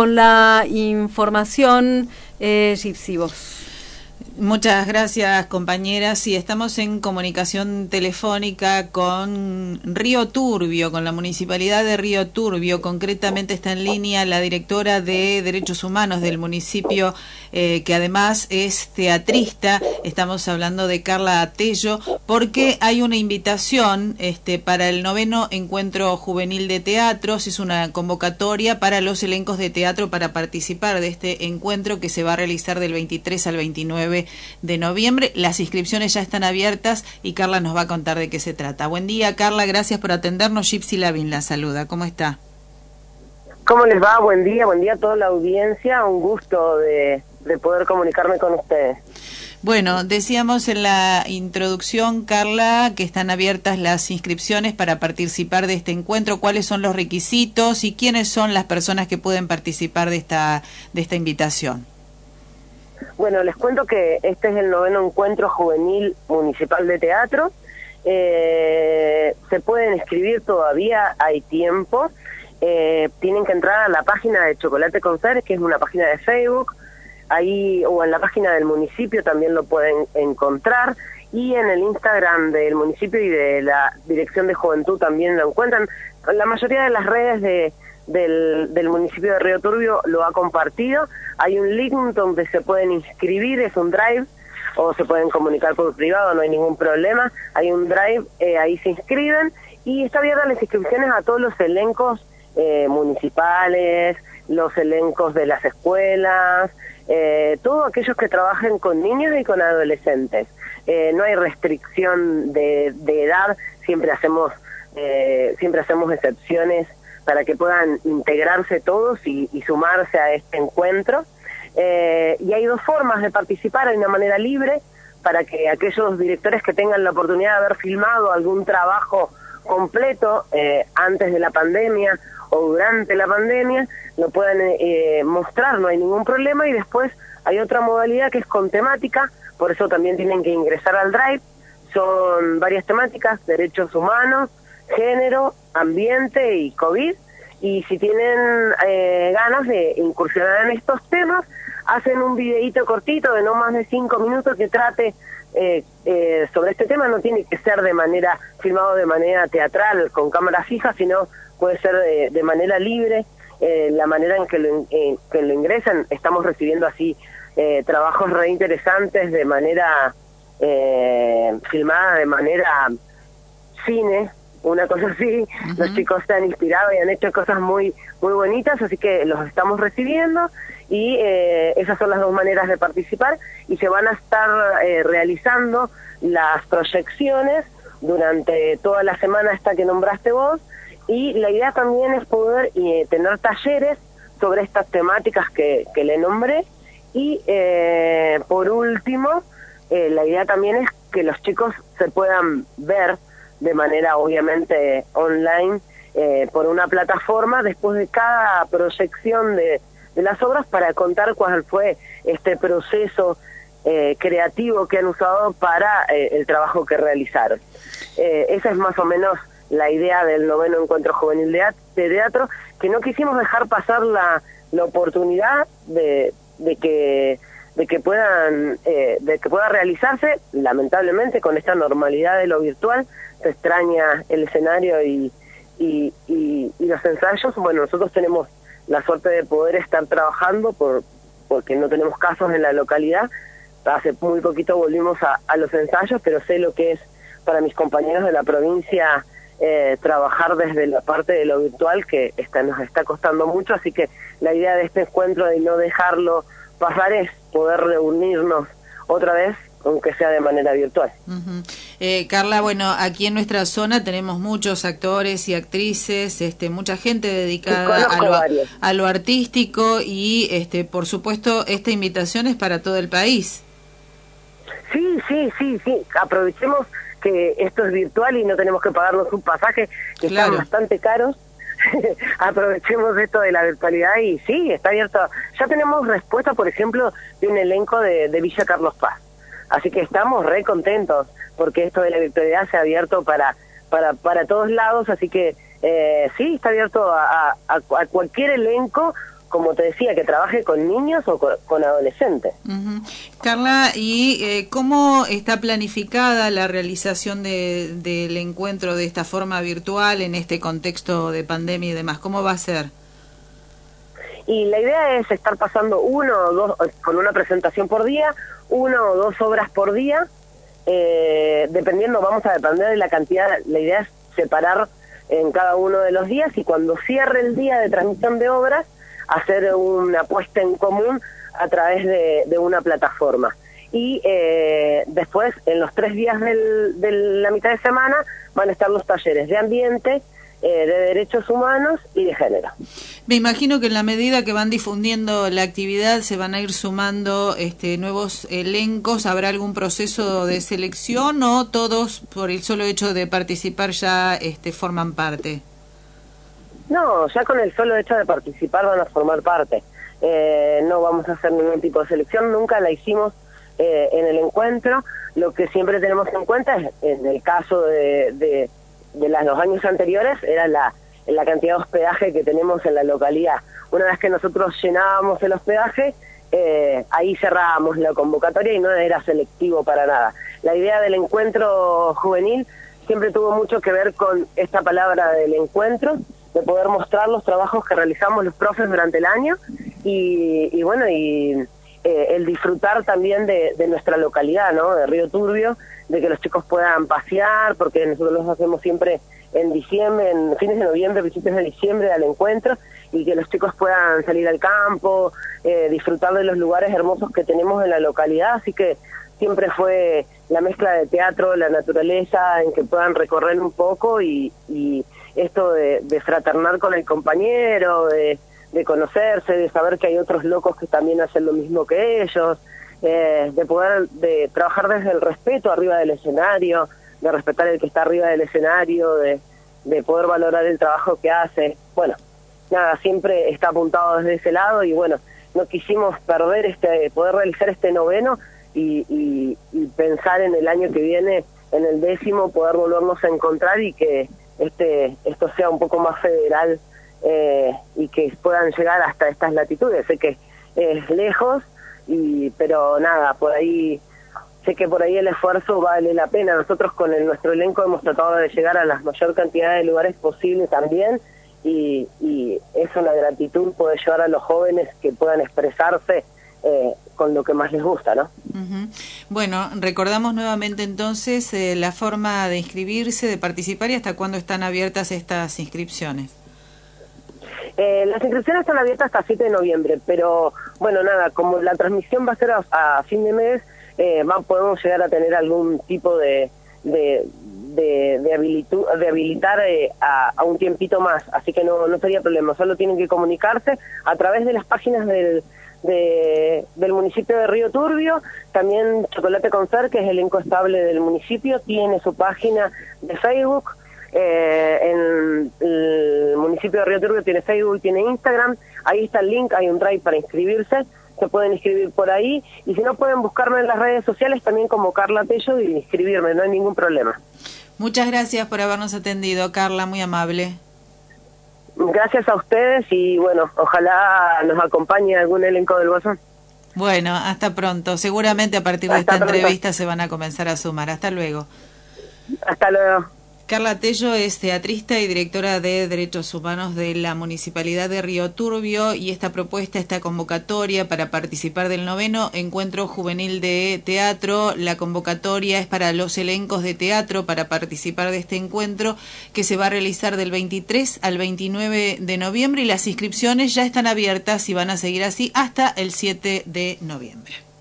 con la información, Gypsy, vos. Muchas gracias, compañeras. Sí, estamos en comunicación telefónica con Río Turbio, con la Municipalidad de Río Turbio. Concretamente está en línea la directora de Derechos Humanos del municipio, que además es teatrista. Estamos hablando de Carla Tello, porque hay una invitación para el 9º Encuentro Juvenil de Teatros. Es una convocatoria para los elencos de teatro para participar de este encuentro que se va a realizar del 23 al 29 de noviembre. Las inscripciones ya están abiertas y Carla nos va a contar de qué se trata. Buen día, Carla, gracias por atendernos. Gypsy Lavín la saluda. ¿Cómo está? ¿Cómo les va? Buen día a toda la audiencia. Un gusto de poder comunicarme con ustedes. Bueno, decíamos en la introducción, Carla, que están abiertas las inscripciones para participar de este encuentro. ¿Cuáles son los requisitos y quiénes son las personas que pueden participar de esta invitación? Bueno, les cuento que este es el 9º Encuentro Juvenil Municipal de Teatro. Se pueden inscribir todavía, hay tiempo. Tienen que entrar a la página de Chocolate Concert, que es una página de Facebook. Ahí, o en la página del municipio también lo pueden encontrar. Y en el Instagram del municipio y de la Dirección de Juventud también lo encuentran. La mayoría de las redes del municipio de Río Turbio lo ha compartido. Hay un link donde se pueden inscribir, es un drive, o se pueden comunicar por privado, no hay ningún problema. Hay un drive, ahí se inscriben, y está abierta las inscripciones a todos los elencos municipales, los elencos de las escuelas, todos aquellos que trabajen con niños y con adolescentes. No hay restricción de edad, siempre hacemos excepciones para que puedan integrarse todos y sumarse a este encuentro. Y hay dos formas de participar. Hay una manera libre, para que aquellos directores que tengan la oportunidad de haber filmado algún trabajo completo antes de la pandemia o durante la pandemia, lo puedan mostrar, no hay ningún problema. Y después hay otra modalidad que es con temática, por eso también tienen que ingresar al Drive. Son varias temáticas: derechos humanos, género, ambiente y COVID. Y si tienen ganas de incursionar en estos temas, hacen un videíto cortito de no más de 5 minutos que trate sobre este tema. No tiene que ser filmado de manera teatral con cámara fija, sino puede ser de manera libre. La manera en que lo ingresan, estamos recibiendo así trabajos re interesantes de manera filmada, de manera cine, una cosa así. Los chicos se han inspirado y han hecho cosas muy muy bonitas, así que los estamos recibiendo. Y esas son las dos maneras de participar, y se van a estar realizando las proyecciones durante toda la semana esta que nombraste vos. Y la idea también es poder tener talleres sobre estas temáticas que le nombré. Y por último, la idea también es que los chicos se puedan ver de manera obviamente online por una plataforma después de cada proyección de las obras, para contar cuál fue este proceso creativo que han usado para el trabajo que realizaron. Esa es más o menos la idea del 9º Encuentro Juvenil de Teatro, que no quisimos dejar pasar la oportunidad de que pueda realizarse. Lamentablemente, con esta normalidad de lo virtual, se extraña el escenario y los ensayos. Bueno, nosotros tenemos la suerte de poder estar trabajando porque no tenemos casos en la localidad. Hace muy poquito volvimos a los ensayos, pero sé lo que es para mis compañeros de la provincia trabajar desde la parte de lo virtual, que nos está costando mucho. Así que la idea de este encuentro, de no dejarlo pasar, es poder reunirnos otra vez, aunque sea de manera virtual. Carla, bueno, aquí en nuestra zona tenemos muchos actores y actrices, mucha gente dedicada a lo artístico, y por supuesto esta invitación es para todo el país. Sí, aprovechemos que esto es virtual y no tenemos que pagarnos un pasaje, que están bastante caros. Aprovechemos esto de la virtualidad, y sí, está abierto. Ya tenemos respuesta, por ejemplo, de un elenco de Villa Carlos Paz. Así que estamos re contentos, porque esto de la virtualidad se ha abierto para todos lados. Así que sí, está abierto a cualquier elenco como te decía, que trabaje con niños o con adolescentes. Carla, ¿y cómo está planificada la realización del encuentro de esta forma virtual en este contexto de pandemia y demás? ¿Cómo va a ser? Y la idea es estar pasando 1 o 2, con una presentación por día, 1 o 2 obras por día, dependiendo, vamos a depender de la cantidad. La idea es separar en cada uno de los días, y cuando cierre el día de transmisión de obras, hacer una puesta en común a través de una plataforma. Y después, en los 3 días de la mitad de semana, van a estar los talleres de ambiente, de derechos humanos y de género. Me imagino que en la medida que van difundiendo la actividad se van a ir sumando nuevos elencos. ¿Habrá algún proceso de selección o todos, por el solo hecho de participar, ya forman parte? No, ya con el solo hecho de participar van a formar parte. No vamos a hacer ningún tipo de selección, nunca la hicimos en el encuentro. Lo que siempre tenemos en cuenta es, en el caso de los años anteriores, era la cantidad de hospedaje que tenemos en la localidad. Una vez que nosotros llenábamos el hospedaje, ahí cerrábamos la convocatoria y no era selectivo para nada. La idea del encuentro juvenil siempre tuvo mucho que ver con esta palabra del encuentro, de poder mostrar los trabajos que realizamos los profes durante el año y bueno, el disfrutar también de nuestra localidad, ¿no? De Río Turbio, de que los chicos puedan pasear, porque nosotros los hacemos siempre en diciembre, en fines de noviembre, principios de diciembre al encuentro, y que los chicos puedan salir al campo, disfrutar de los lugares hermosos que tenemos en la localidad. Así que siempre fue la mezcla de teatro, la naturaleza, en que puedan recorrer un poco y esto de fraternar con el compañero, de conocerse, de saber que hay otros locos que también hacen lo mismo que ellos, de poder trabajar desde el respeto arriba del escenario, de respetar el que está arriba del escenario, de poder valorar el trabajo que hace. Bueno, nada, siempre está apuntado desde ese lado y bueno, no quisimos perder poder realizar este noveno y pensar en el año que viene, en el 10º, poder volvernos a encontrar y que esto sea un poco más federal, y que puedan llegar hasta estas latitudes. Sé que es lejos, pero nada, por ahí sé que por ahí el esfuerzo vale la pena. Nosotros con nuestro elenco hemos tratado de llegar a la mayor cantidad de lugares posible también, y es una gratitud poder llevar a los jóvenes que puedan expresarse con lo que más les gusta, ¿no? Bueno, recordamos nuevamente entonces la forma de inscribirse, de participar, y hasta cuándo están abiertas estas inscripciones. Las inscripciones están abiertas hasta 7 de noviembre, pero bueno, nada, como la transmisión va a ser a fin de mes, podemos llegar a tener algún tipo de habilitar a un tiempito más, así que no sería problema. Solo tienen que comunicarse a través de las páginas del municipio de Río Turbio. También Chocolate Concert, que es el elenco estable del municipio, tiene su página de Facebook. En el municipio de Río Turbio tiene Facebook, tiene Instagram, ahí está el link, hay un drive para inscribirse, se pueden inscribir por ahí, y si no, pueden buscarme en las redes sociales también como Carla Tello y inscribirme, no hay ningún problema. Muchas gracias por habernos atendido, Carla, muy amable. Gracias a ustedes y bueno, ojalá nos acompañe algún elenco del Bolsón. Bueno, hasta pronto, seguramente a partir de esta entrevista se van a comenzar a sumar. Hasta luego. Hasta luego. Carla Tello es teatrista y directora de Derechos Humanos de la Municipalidad de Río Turbio, y esta propuesta, esta convocatoria para participar del 9º Encuentro Juvenil de Teatro, la convocatoria es para los elencos de teatro para participar de este encuentro que se va a realizar del 23 al 29 de noviembre, y las inscripciones ya están abiertas y van a seguir así hasta el 7 de noviembre.